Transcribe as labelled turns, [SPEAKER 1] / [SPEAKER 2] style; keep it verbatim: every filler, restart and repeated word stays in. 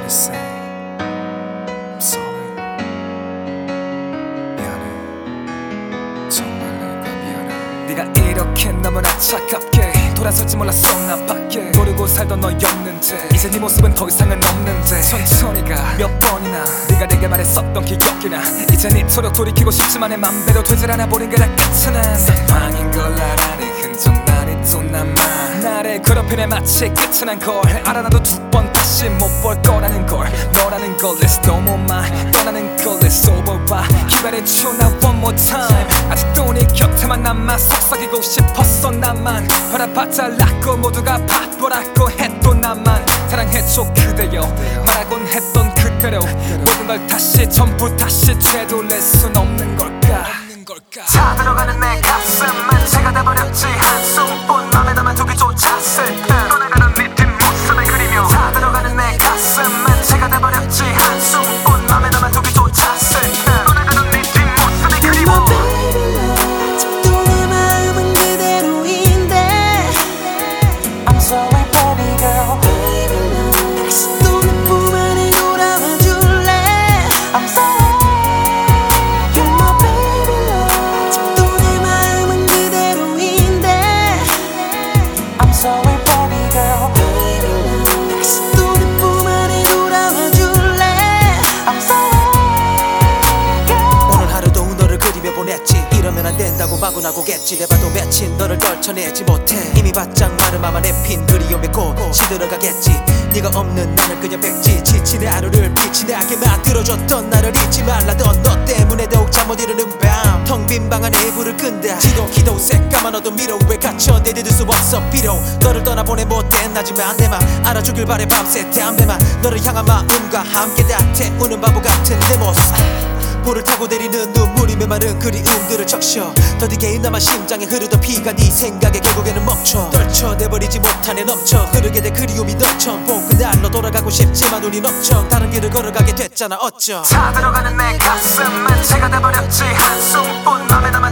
[SPEAKER 1] me say I'm sorry. 미안해. 정말 내가 미안해. 네가 이렇게 너무나 차갑게 돌아설지 몰랐어 나 밖에 모르고 살던 너였는데 이제 네 모습은 더 이상은 없는데 천천히 가 몇 번이나 네가 내게 말했었던 기억이 나 이젠 이토록 돌이키고 싶지만 내 맘대로 되질 않아 버린 게 다 끝은 상황인 걸 알아니 흔적 날이 또 남아 나를 괴롭히네 마치 끝은 한 걸 알아나도 두 번 다시 못 볼 거라는 걸 너라는 걸 Let's no more mine 떠나는 걸 Let's over right 기다려줘 나 one more time 아직도 네 곁에만 남아 속삭이고 싶었어 나만 바라봤자 락고 모두가 바보라고 해도 나만 사랑해줘 그대여 말하곤 했던 그대로 모든 걸 다시 전부 다시 되돌릴 순 없는 걸까
[SPEAKER 2] 다 들어가는 내 가슴은 새가 돼버렸지 한숨뿐 맘에 담아두기조차 슬픈 떠나가는 네 뒷모습을 그리며 다 들어가는 내 가슴은 새가 돼버렸지 한숨뿐 맘에 담아두기조차 슬픈 떠나가는 네 뒷모습을 그리며
[SPEAKER 3] 아직도 내 마음은 그대로인데 I'm sorry baby girl 다시 또 내 품 안에 돌아와 줄래 I'm sorry You're my baby love 아직도 내 마음은 그대로인데 I'm sorry baby girl 다시 또 내 품 안에 돌아와 줄래 I'm sorry girl
[SPEAKER 4] 오늘 하루도 너를 그리며 보냈지 이러면 안 된다고 마구나고겠지 내봐도 며칠 너를 떨쳐내지 못해 이미 바짝 마른 맘 안에 핀 그리움에 곧 시들어가겠지 네가 없는 나는 그냥 백지 지친 내 하루를 빛이 나게 만들어줬던 나를 잊지 말라던 너 때문에 더욱 잠 못 이루는 밤 텅 빈 방 안에 불을 끈다 지독히도 새까만 어둠 미로에 갇혀 내디딜 수 없어 비록 너를 떠나보내 못된 나지만 내 맘 알아주길 바래 밤새 담배만 너를 향한 마음과 함께 다 태우는 바보 같은 내 모습 볼을 타고 내리는 눈물이 메마른 그리움들을 적셔 더디게 남아 심장에 흐르던 피가 네 생각에 결국에는 멈춰 떨쳐내버리지 못하네 넘쳐 흐르게 된 그리움이 넘쳐 그날로 돌아가고 싶지만 눈이 넘쳐 다른 길을 걸어가게 됐잖아 어쩜
[SPEAKER 2] 다 들어가는 내 가슴은 새가 돼버렸지 한숨뿐 맘에 담아